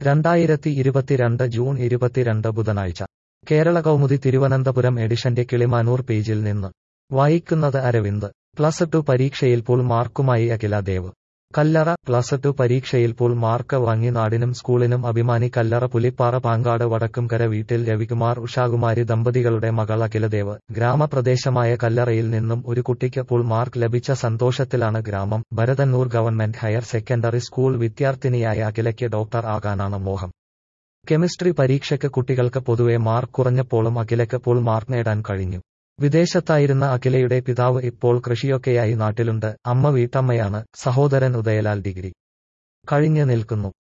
2022 June 22 ബുധനാഴ്ച കേരള കൗമുദി തിരുവനന്തപുരം എഡിഷന്റെ കിളിമാനൂർ പേജിൽ നിന്ന് വായിക്കുന്നത് അരവിന്ദ്. പ്ലസ് ടു പരീക്ഷയിൽ ഫുൾ മാർക്കുമായി അഖില ദേവ്. കല്ലറ. പ്ലസ് ടു പരീക്ഷയിൽ ഫുൾ മാർക്ക് വാങ്ങി നാടിനും സ്കൂളിനും അഭിമാനി കല്ലറ പുലിപ്പാറ പാങ്കാട് വടക്കുംകര വീട്ടിൽ രവികുമാർ ഉഷാകുമാരി ദമ്പതികളുടെ മകൾ അഖിലദേവ്. ഗ്രാമപ്രദേശമായ കല്ലറയിൽ നിന്നും ഒരു കുട്ടിക്ക് ഫുൾ മാർക്ക് ലഭിച്ച സന്തോഷത്തിലാണ് ഗ്രാമം. Bharathannoor government higher secondary school വിദ്യാർത്ഥിനിയായ അഖിലയ്ക്ക് ഡോക്ടർ ആകാനാണ് മോഹം. കെമിസ്ട്രി പരീക്ഷയ്ക്ക് കുട്ടികൾക്ക് പൊതുവെ മാർക്ക് കുറഞ്ഞപ്പോഴും അഖിലയ്ക്ക് ഫുൾ മാർക്ക് നേടാൻ കഴിഞ്ഞു. വിദേശത്തായിരുന്ന അഖിലയുടെ പിതാവ് ഇപ്പോൾ കൃഷിയൊക്കെയായി നാട്ടിലുണ്ട്. അമ്മ വീട്ടമ്മയാണ്. സഹോദരൻ ഉദയലാൽ ഡിഗ്രി കഴിഞ്ഞ് നിൽക്കുന്നു.